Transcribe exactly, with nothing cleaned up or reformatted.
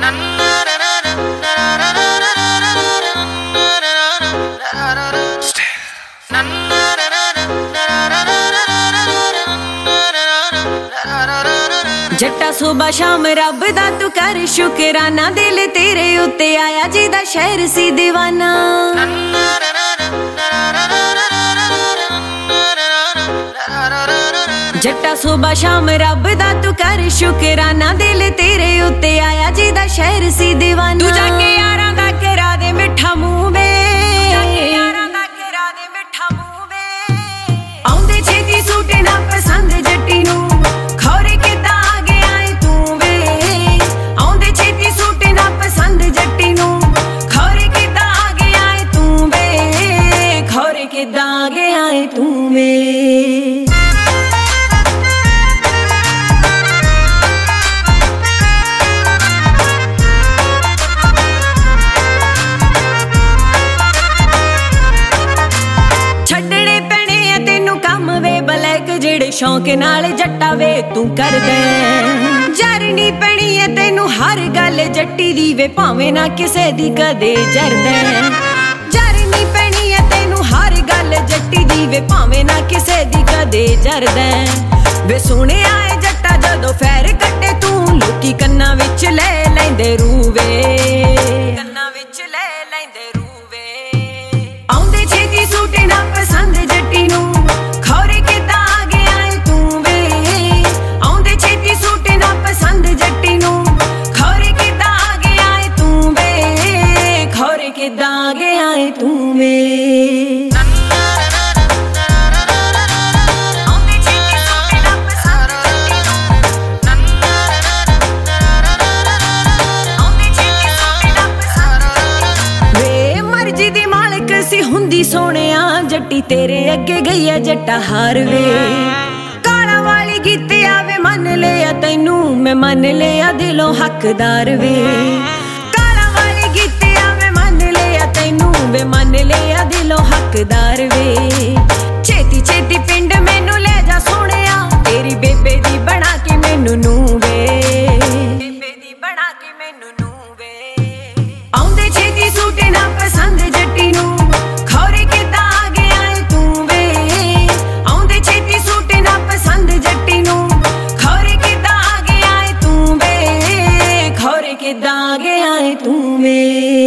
जट्टा सुबह शाम रब दा तू कर शुकराना, दिल तेरे उत्ते आया जिदा शहर सी दीवाना। जट्टा सुबह शाम रब दा तू कर शुकराना, दिल तेरे उत्ते आया जिदा शहर सी दीवाना। तू जाके यारां दा करा दे मिठा मुंह वे, आउंदे छेती सूटे ना पसंद जट्टी नू, खौरे किदां आ गया है तू वे। आउंदे छेती सूटे ना पसंद जट्टी नू, खौरे किदां आ गया है तू वे, खौरे किदां आ गया है तू वे। शौक नाल जट्टा वे तू कर दे, जरनी पैनी है तेनू हर गल जट्टी दी वे, भावें ना किसे दी कदे जरदे। जरनी पैनी है तेनू हर गल जट्टी दी वे, भावें ना किसे दी कदे जरदे। वे सुने आए जट्टा जदों फैर कट्टे तू, लोकी कन्ना विच ले लैंदे रूवे, कन्ना विच ले लैंदे रूवे। आउंदे छेती सूटे ना पसंद जट्टी नू, खौरे किदां किदां आ गया है तू वे। वे मर्जी दी मालिक सी हुंदी सोहणिया, जट्टी तेरे अगे गई है जट्टा हार वे। काला वाली गीते आवे मन लिया तैनू, मैं मन लिया दिलों हकदार वे। वे मन लिया दिलों हकदार वे। छेती छेती पिंड मैनू ले जा सोहणिया, तेरी बेबे दी बना के मैनू नू वे, बेबे दी बना के मैनू नू वे। आउंदे छेती सूटे ना पसंद जट्टी नू, खौरे किदां आ गया है तू वे। आउंदे छेती सूटे ना पसंद जट्टी नू, खौरे किदां आ गया है तू वे, खौरे किदां आ गया है तू वे।